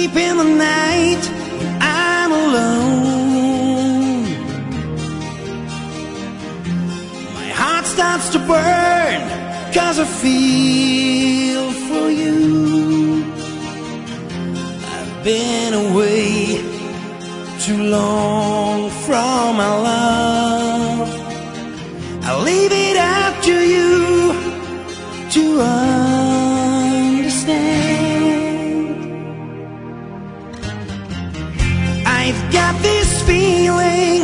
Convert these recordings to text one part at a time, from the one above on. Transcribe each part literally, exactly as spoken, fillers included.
deep in the night, I'm alone. My heart starts to burn, 'cause I feel for you. I've been away too long from my love. I'll leave it up to you to understand. I've got this feeling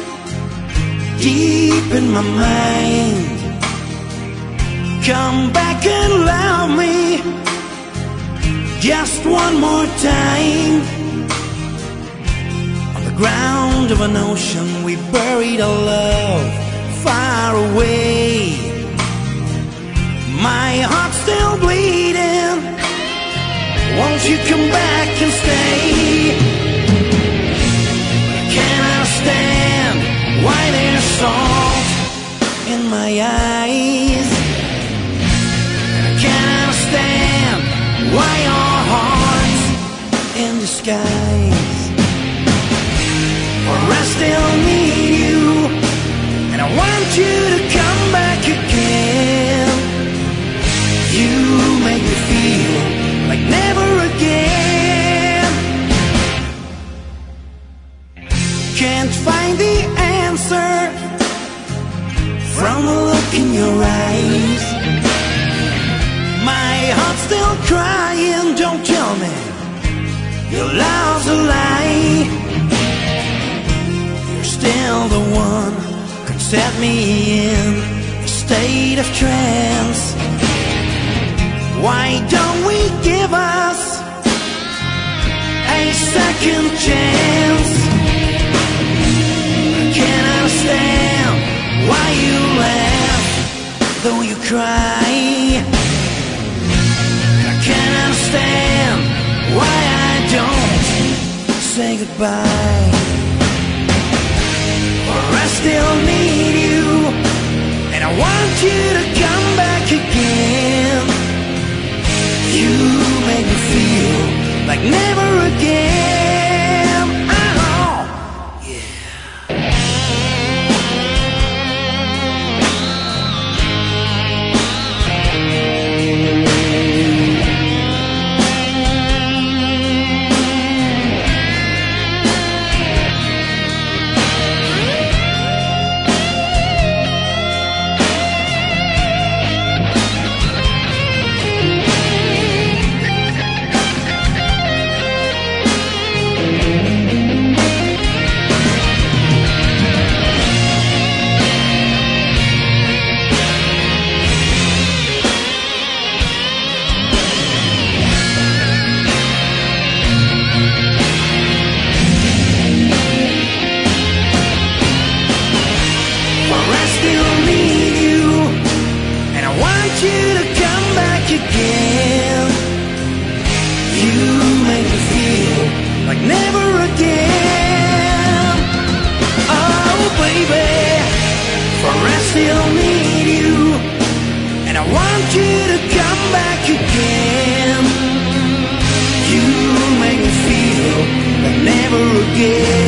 deep in my mind. Come back and love me just one more time. On the ground of an ocean, we buried our love far away. My heart's still bleeding. Won't you come back and stay? I can't understand why there's salt in my eyes. I can't understand why your heart's in disguise. For I still need you, and I want you to come back again. You make me feel like never again. Can't find the answer from the look in your eyes. My heart's still crying, don't tell me your love's a lie. You're still the one who could set me in a state of trance. Why don't we give us a second chance? I can't understand why you laugh though you cry. I can't understand why I don't say goodbye. For I still need you, and I want you to come back again. You make me feel like never again. Oh, yeah. You to come back again. You make me feel like never again. Oh baby, for I still need you, and I want you to come back again. You make me feel like never again.